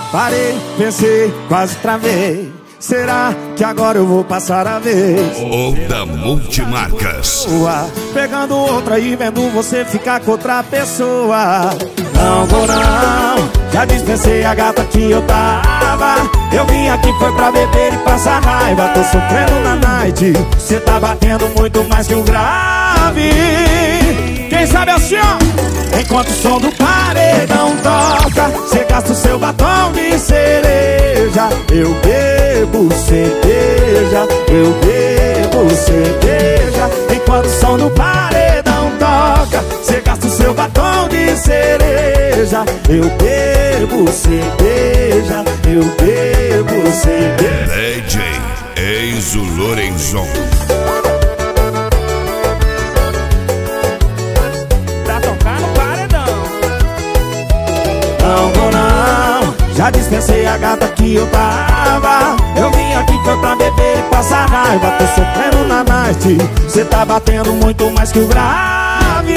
Parei, pensei, quase travei. Será que agora eu vou passar a vez? Onda Multimarcas. Pegando outra e vendo você ficar com outra pessoa. Não vou não, já dispensei a gata que eu tava. Eu vim aqui foi pra beber e passar raiva. Tô sofrendo na night, cê tá batendo muito mais que o grave. Quem sabe assim, ó. Enquanto o som do paredão toca, cê gasta o seu batom de cereja. Eu bebo cerveja, eu bebo cerveja. Enquanto o som do paredão toca, cê gasta o seu batom de cereja. Eu bebo cerveja, eu bebo cerveja. DJ Enzo Lorenzon. Não vou não, já dispensei a gata que eu tava. Eu vim aqui foi pra beber e passar raiva. Tô sofrendo na night, cê tá batendo muito mais que o grave.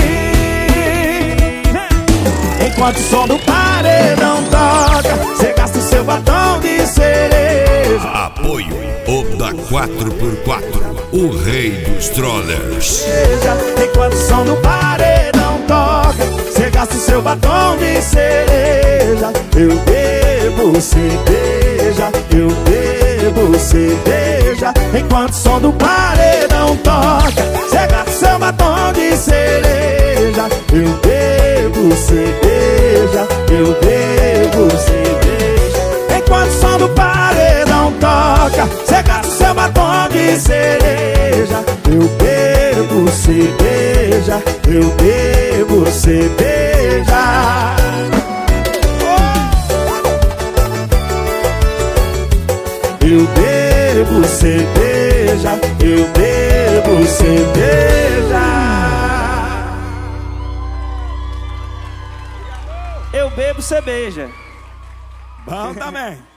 Enquanto o som do paredão toca, cê gasta o seu batom de cereja. Apoio Onda 4x4, o rei dos trollers. Enquanto o som do paredão toca, cê gasta o seu batom de cereja. Eu bebo cerveja, eu bebo cerveja. Enquanto o som do paredão toca, cê gasta o seu batom de cereja. Eu bebo cerveja, eu bebo cerveja. Enquanto o som do paredão toca, cê gasta o seu batom de cereja. Eu bebo cerveja, eu bebo cerveja. Eu bebo cerveja, eu bebo cerveja. Eu bebo cerveja. Bom também.